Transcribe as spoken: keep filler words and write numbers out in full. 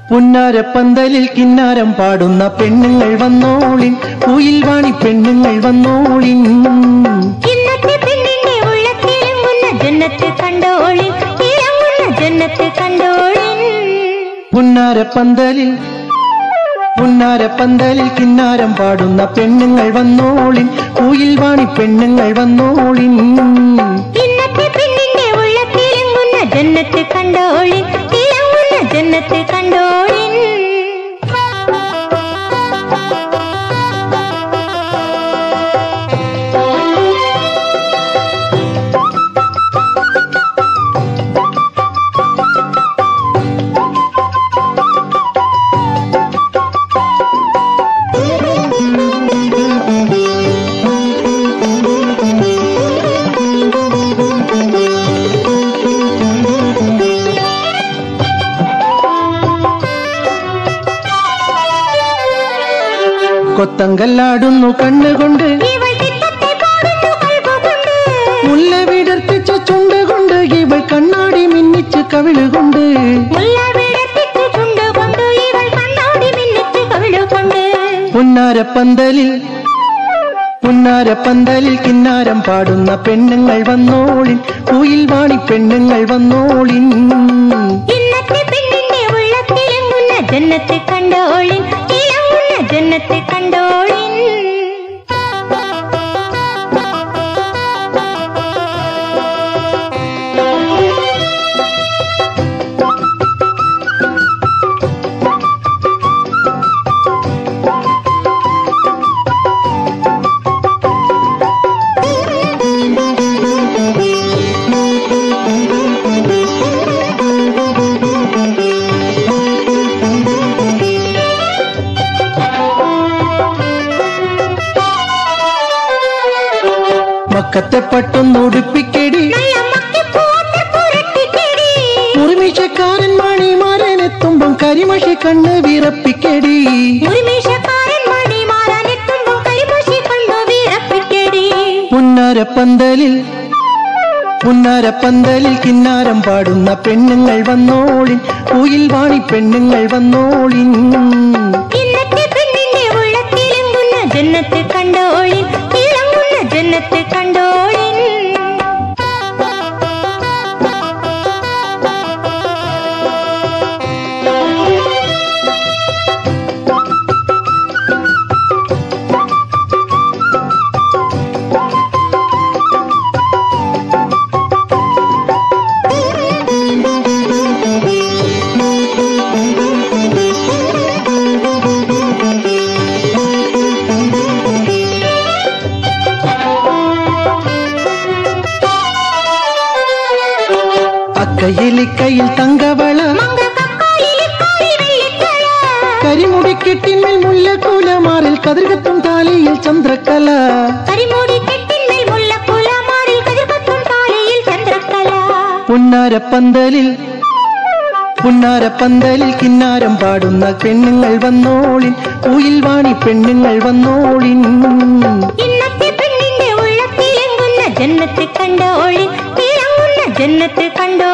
പുന്നാരപ്പന്തലിൽ കിന്നാരം പാടുന്ന പെണ്ണുങ്ങൾ വന്നോളിൻ, കുയിൽ വാണി പെണ്ണുങ്ങൾ വന്നോളിൻ. ഇന്നത്തെ പെണ്ണിന്റെ ഉള്ളത്തിലങ്ങുന്ന ജന്നത്ത് കണ്ടോളിൻ, ഇളങ്ങുന്ന ജന്നത്ത് കണ്ടോളിൻ. പുന്നാരപ്പന്തലിൽ പുന്നാരപ്പന്തലിൽ കിന്നാരം പാടുന്ന പെണ്ണുങ്ങൾ വന്നോളിൻ, കുയിൽ വാണി പെണ്ണുങ്ങൾ വന്നോളിൻ. ഇന്നത്തെ പെണ്ണിന്റെ ഉള്ളത്തിലങ്ങുന്ന ജന്നത്ത് കണ്ടോളിൻ, ഇളങ്ങുന്ന ജന്നത്ത് കണ്ടോളിൻ. കൊത്തങ്കല്ലാടുന്നു കണ്ണുകൊണ്ട്, മുല്ല വിടർത്തിച്ച ചുണ്ടുകൊണ്ട്, ഇവൾ കണ്ണാടി മിന്നിച്ച് കവിളുകൊണ്ട്. പുന്നാരപ്പന്തലിൽ പുന്നാരപ്പന്തലിൽ കിന്നാരം പാടുന്ന പെണ്ണുങ്ങൾ വന്നോളിൻ, കുയിൽ വാണി പെണ്ണുങ്ങൾ വന്നോളിൻ. ഇന്നത്തെ പെണ്ണിന്റെ ഉള്ളത്തിലങ്ങുന്ന ജന്നത്ത് കണ്ടോളിൻ, ഇളങ്ങുന്ന ജന്നത്ത് കണ്ടോളിൻ. മക്കത്തെ പട്ടൊന്നുടുപ്പിക്കടി, മുറിമീശക്കാരൻ മണിമാരനെത്തുമ്പം കരിമഷി കണ്ണ് വിറപ്പിക്കടി. പുന്നാരപ്പന്തലിൽ പുന്നാരപ്പന്തലിൽ കിന്നാരം പാടുന്ന പെണ്ണുങ്ങൾ വന്നോളിൻ, കുയിൽ വാണി പെണ്ണുങ്ങൾ വന്നോളിൻ. ഇന്നത്തെ പെണ്ണിന്റെ ഉള്ളത്തിലങ്ങുന്ന ജന്നത്ത് കണ്ടോളിൻ, ഇളങ്ങുന്ന ജന്നത്ത് കണ്ടോളിൻ. അക്കയിലിക്കയിൽ തങ്കവള, കരിമുടിക്കെട്ടിന്മേൽ മുല്ലക്കുലമാറിൽ കതിർകത്തും താലിയിൽ ചന്ദ്രക്കല. പുന്നാരപ്പന്തലിൽ പുന്നാരപ്പന്തലിൽ കിന്നാരം പാടുന്ന പെണ്ണുങ്ങൾ വന്നോളിൻ, കുയിൽ വാണി പെണ്ണുങ്ങൾ വന്നോളിൻ. ഇന്നത്തെ പെണ്ണിന്റെ ഉള്ളത്തിലങ്ങുന്ന ജന്നത്ത് കണ്ടോളിൻ, ഇളങ്ങുന്ന ജന്നത്ത് കണ്ടോ